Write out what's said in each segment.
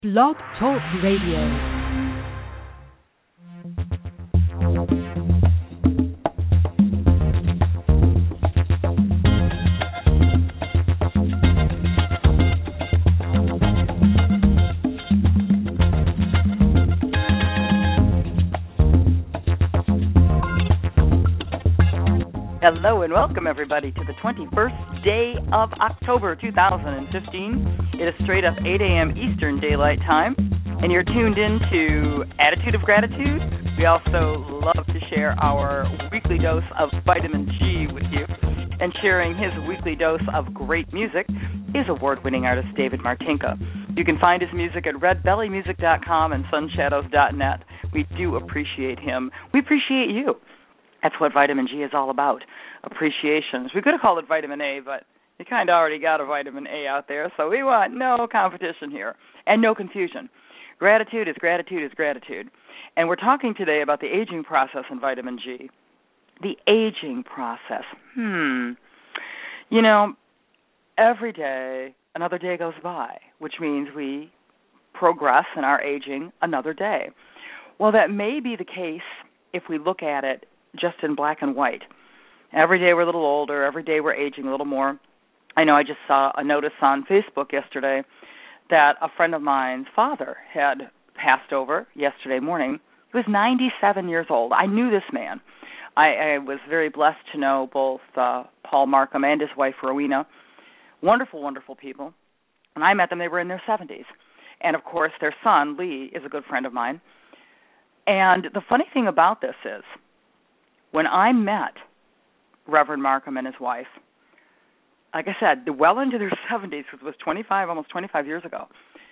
Blog Talk Radio. Hello and welcome everybody to the 21st day of October 2015. It is straight up 8 a.m. Eastern Daylight Time, and you're tuned in to Attitude of Gratitude. We also love to share our weekly dose of vitamin G with you, and sharing his weekly dose of great music is award-winning artist David Martinka. You can find his music at redbellymusic.com and sunshadows.net. We do appreciate him. We appreciate you. That's what vitamin G is all about, appreciations. We could have called it vitamin A, but you kind of already got a vitamin A out there, so we want no competition here and no confusion. Gratitude is gratitude is gratitude. And we're talking today about the aging process in vitamin G. The aging process. You know, every day, another day goes by, which means we progress in our aging another day. Well, that may be the case if we look at it just in black and white. Every day we're a little older. Every day we're aging a little more. I know I just saw a notice on Facebook yesterday that a friend of mine's father had passed over yesterday morning. He was 97 years old. I knew this man. I was very blessed to know both Paul Markham and his wife, Rowena. Wonderful, wonderful people. When I met them, they were in their 70s. And, of course, their son, Lee, is a good friend of mine. And the funny thing about this is, when I met Reverend Markham and his wife, like I said, well into their 70s, because it was almost 25 years ago,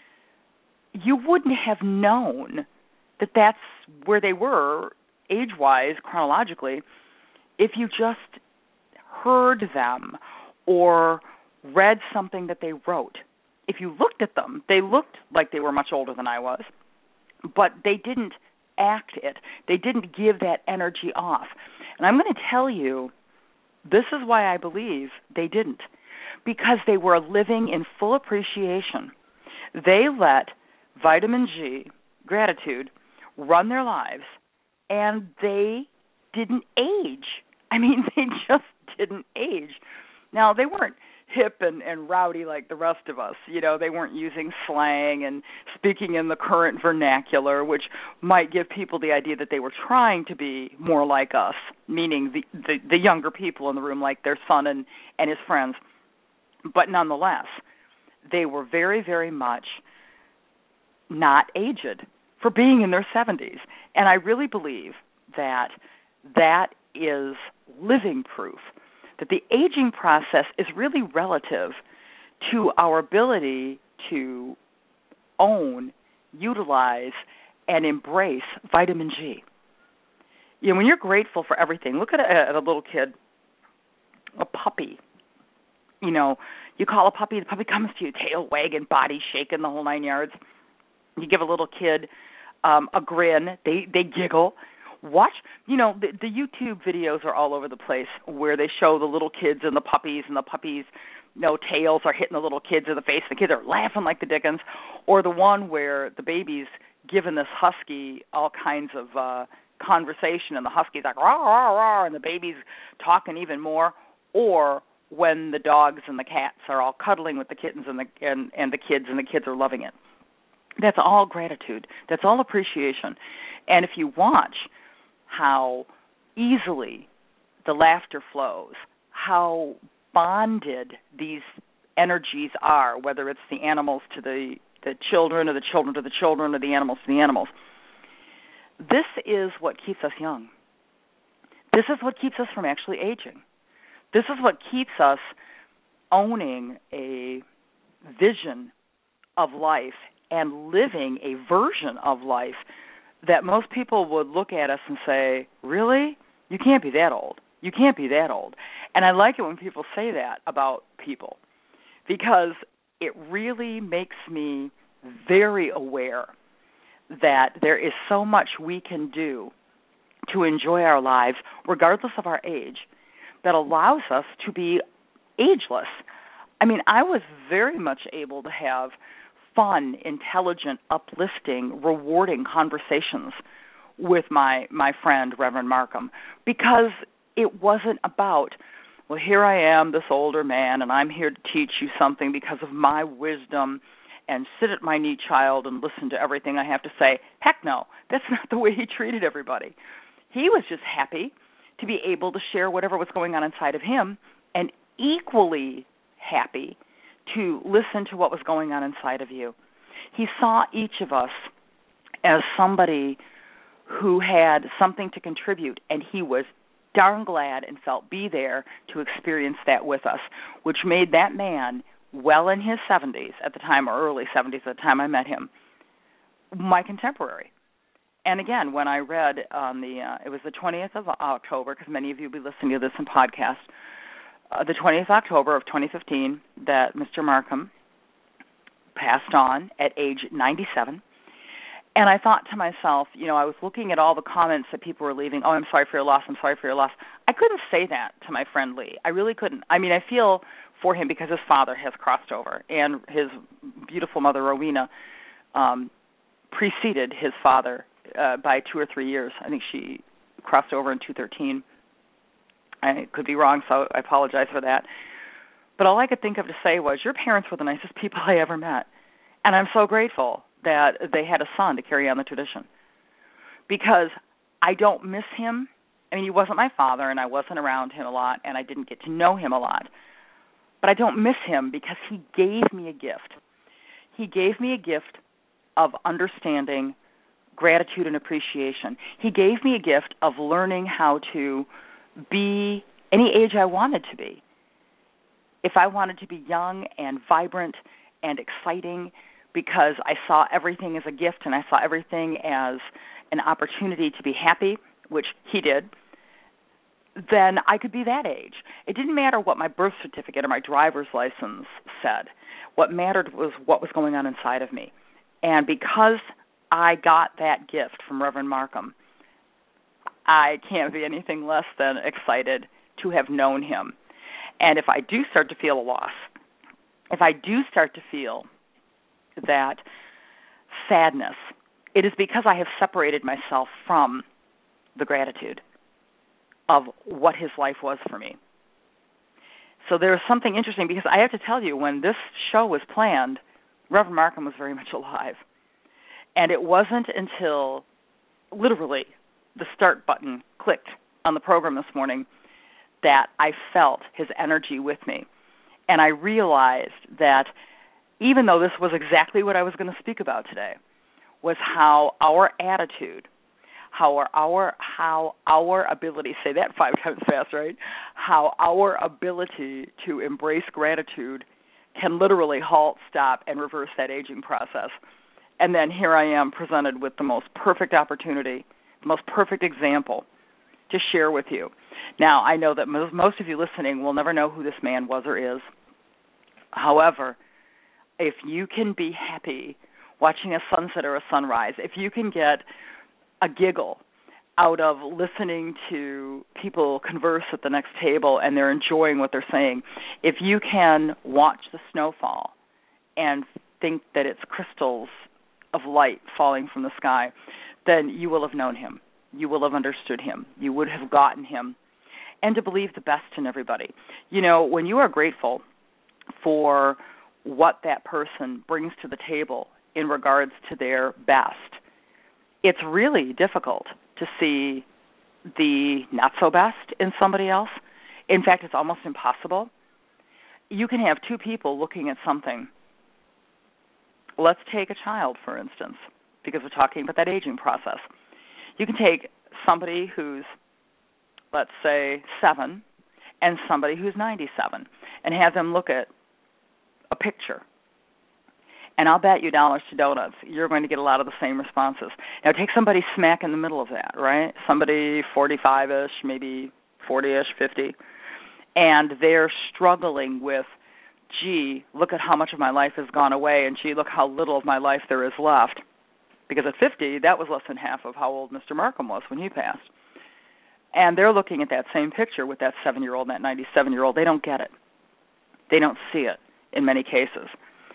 you wouldn't have known that that's where they were, age-wise, chronologically, if you just heard them or read something that they wrote. If you looked at them, they looked like they were much older than I was, but they didn't act it. They didn't give that energy off. And I'm going to tell you, this is why I believe they didn't. Because they were living in full appreciation. They let vitamin G, gratitude, run their lives, and they didn't age. I mean, they just didn't age. Now, they weren't hip and rowdy like the rest of us. You know, they weren't using slang and speaking in the current vernacular, which might give people the idea that they were trying to be more like us, meaning the younger people in the room, like their son and his friends. But nonetheless, they were very, very much not aged for being in their 70s. And I really believe that that is living proof that the aging process is really relative to our ability to own, utilize, and embrace vitamin G. You know, when you're grateful for everything, look at a little kid, a puppy. You know, you call a puppy, the puppy comes to you, tail wagging, body shaking, the whole 9 yards. You give a little kid a grin, they giggle. Watch, you know, the YouTube videos are all over the place where they show the little kids and the puppies you know, tails are hitting the little kids in the face. The kids are laughing like the dickens. Or the one where the baby's giving this husky all kinds of conversation, and the husky's like, rah, rah, rah, and the baby's talking even more. Or when the dogs and the cats are all cuddling with the kittens and the kids, and the kids are loving it. That's all gratitude. That's all appreciation. And if you watch how easily the laughter flows, how bonded these energies are, whether it's the animals to the children, or the children to the children, or the animals to the animals. This is what keeps us young. This is what keeps us from actually aging. This is what keeps us owning a vision of life and living a version of life that most people would look at us and say, really? You can't be that old. You can't be that old. And I like it when people say that about people, because it really makes me very aware that there is so much we can do to enjoy our lives, regardless of our age, that allows us to be ageless. I mean, I was very much able to have fun, intelligent, uplifting, rewarding conversations with my friend, Reverend Markham, because it wasn't about, well, here I am, this older man, and I'm here to teach you something because of my wisdom, and sit at my knee, child, and listen to everything I have to say. Heck no, that's not the way he treated everybody. He was just happy to be able to share whatever was going on inside of him, and equally happy to listen to what was going on inside of you. He saw each of us as somebody who had something to contribute, and he was darn glad and felt be there to experience that with us, which made that man well in his 70s at the time, or early 70s at the time I met him, my contemporary. And again, when I read on it was the 20th of October, because many of you will be listening to this in podcast, the 20th of October of 2015, that Mr. Markham passed on at age 97. And I thought to myself, I was looking at all the comments that people were leaving. Oh, I'm sorry for your loss. I'm sorry for your loss. I couldn't say that to my friend Lee. I really couldn't. I mean, I feel for him because his father has crossed over, and his beautiful mother, Rowena, preceded his father by 2 or 3 years. I think she crossed over in 2013. I could be wrong, so I apologize for that. But all I could think of to say was, your parents were the nicest people I ever met. And I'm so grateful that they had a son to carry on the tradition, because I don't miss him. I mean, he wasn't my father, and I wasn't around him a lot, and I didn't get to know him a lot. But I don't miss him because he gave me a gift. He gave me a gift of understanding, gratitude, and appreciation. He gave me a gift of learning how to be any age I wanted to be. If I wanted to be young and vibrant and exciting, because I saw everything as a gift and I saw everything as an opportunity to be happy, which he did, then I could be that age. It didn't matter what my birth certificate or my driver's license said. What mattered was what was going on inside of me. And because I got that gift from Reverend Markham, I can't be anything less than excited to have known him. And if I do start to feel a loss, if I do start to feel that sadness, it is because I have separated myself from the gratitude of what his life was for me. So there's something interesting, because I have to tell you, when this show was planned, Reverend Markham was very much alive. And it wasn't until literally the start button clicked on the program this morning that I felt his energy with me. And I realized that even though this was exactly what I was going to speak about today, was how our attitude, how our ability, say that 5 times fast, right? How our ability to embrace gratitude can literally halt, stop, and reverse that aging process. And then here I am presented with the most perfect opportunity, the most perfect example to share with you. Now, I know that most of you listening will never know who this man was or is. However, if you can be happy watching a sunset or a sunrise, if you can get a giggle out of listening to people converse at the next table and they're enjoying what they're saying, if you can watch the snowfall and think that it's crystals of light falling from the sky, then you will have known him. You will have understood him. You would have gotten him. And to believe the best in everybody. You know, when you are grateful for what that person brings to the table in regards to their best, it's really difficult to see the not so best in somebody else. In fact, it's almost impossible. You can have two people looking at something. Let's take a child, for instance, because we're talking about that aging process. You can take somebody who's, let's say, 7 and somebody who's 97 and have them look at a picture. And I'll bet you dollars to donuts you're going to get a lot of the same responses. Now, take somebody smack in the middle of that, right? Somebody 45-ish, maybe 40-ish, 50, and they're struggling with, gee, look at how much of my life has gone away, and gee, look how little of my life there is left. Because at 50, that was less than half of how old Mr. Markham was when he passed. And they're looking at that same picture with that 7-year-old and that 97-year-old. They don't get it. They don't see it in many cases.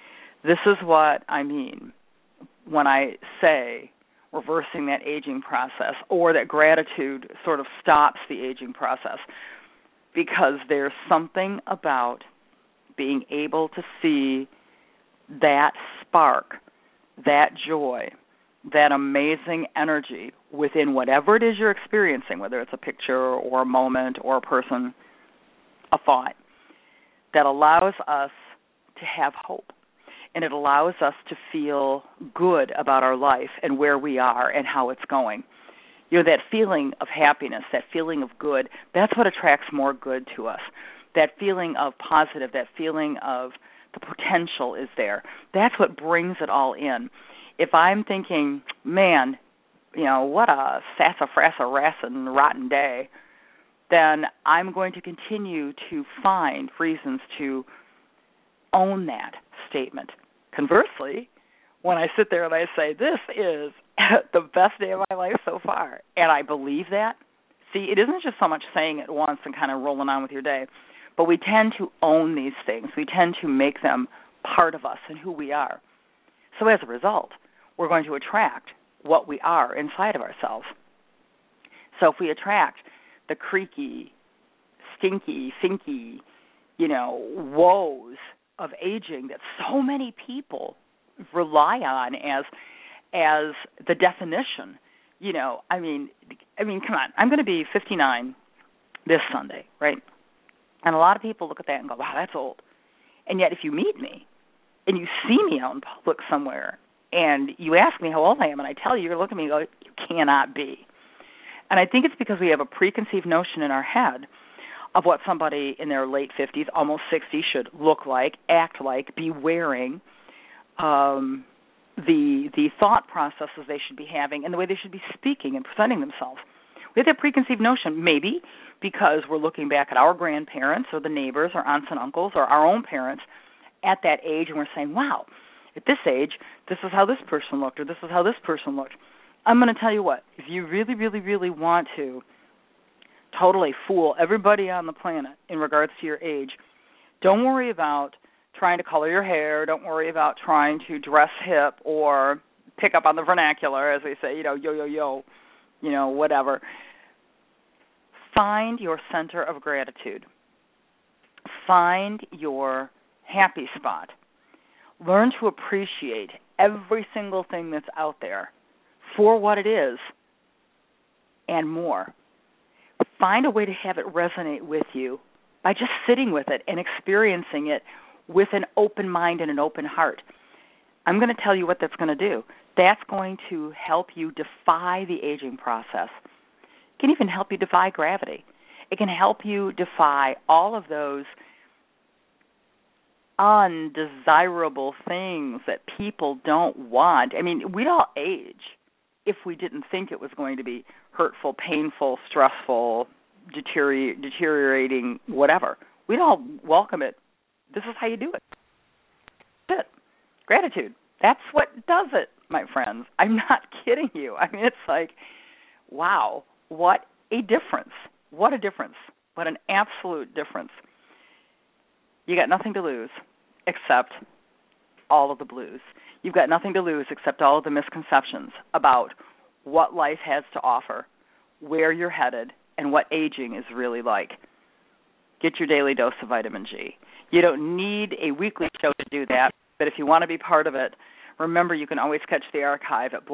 This is what I mean when I say reversing that aging process, or that gratitude sort of stops the aging process, because there's something about being able to see that spark, that joy, that amazing energy within whatever it is you're experiencing, whether it's a picture or a moment or a person, a thought, that allows us to have hope. And it allows us to feel good about our life and where we are and how it's going. You know, that feeling of happiness, that feeling of good, that's what attracts more good to us. That feeling of positive, that feeling of the potential is there. That's what brings it all in. If I'm thinking, man, you know, what a sassafrasa-rassin rotten day, then I'm going to continue to find reasons to own that statement. Conversely, when I sit there and I say, this is the best day of my life so far, and I believe that, see, it isn't just so much saying it once and kind of rolling on with your day, but we tend to own these things. We tend to make them part of us and who we are. So as a result, we're going to attract what we are inside of ourselves. So if we attract the creaky, stinky, finky, woes of aging that so many people rely on as the definition, I mean, come on, I'm going to be 59 this Sunday, right? And a lot of people look at that and go, wow, that's old. And yet if you meet me and you see me out in public somewhere and you ask me how old I am and I tell you, you're looking at me and go, you cannot be. And I think it's because we have a preconceived notion in our head of what somebody in their late 50s, almost 60, should look like, act like, be wearing, the thought processes they should be having, and the way they should be speaking and presenting themselves. We have that preconceived notion, maybe because we're looking back at our grandparents or the neighbors or aunts and uncles or our own parents at that age, and we're saying, wow, at this age, this is how this person looked, or this is how this person looked. I'm going to tell you what, if you really, really, really want to totally fool everybody on the planet in regards to your age, don't worry about trying to color your hair. Don't worry about trying to dress hip or pick up on the vernacular, as they say, yo, whatever. Find your center of gratitude. Find your happy spot. Learn to appreciate every single thing that's out there for what it is and more. Find a way to have it resonate with you by just sitting with it and experiencing it with an open mind and an open heart. I'm going to tell you what that's going to do. That's going to help you defy the aging process. It can even help you defy gravity. It can help you defy all of those undesirable things that people don't want. I mean, we'd all age if we didn't think it was going to be hurtful, painful, stressful, deteriorating, whatever. We'd all welcome it. This is how you do it. That's it. Gratitude. That's what does it, my friends. I'm not kidding you. I mean, it's like, wow, what a difference. What a difference. What an absolute difference. You got nothing to lose except all of the blues. You've got nothing to lose except all of the misconceptions about what life has to offer, where you're headed, and what aging is really like. Get your daily dose of vitamin G. You don't need a weekly show to do that, but if you want to be part of it, remember you can always catch the archive at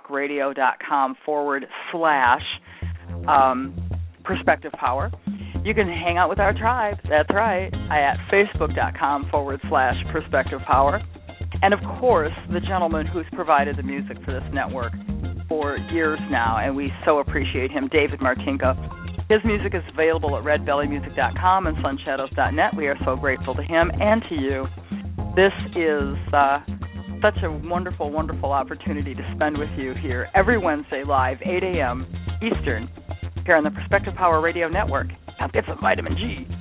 blogtalkradio.com/Perspective Power. You can hang out with our tribe, that's right, at facebook.com/Perspective Power. And, of course, the gentleman who's provided the music for this network for years now, and we so appreciate him, David Martinka. His music is available at redbellymusic.com and sunshadows.net. We are so grateful to him and to you. This is such a wonderful, wonderful opportunity to spend with you here every Wednesday live, 8 a.m. Eastern, here on the Perspective Power Radio Network. Now get some vitamin G.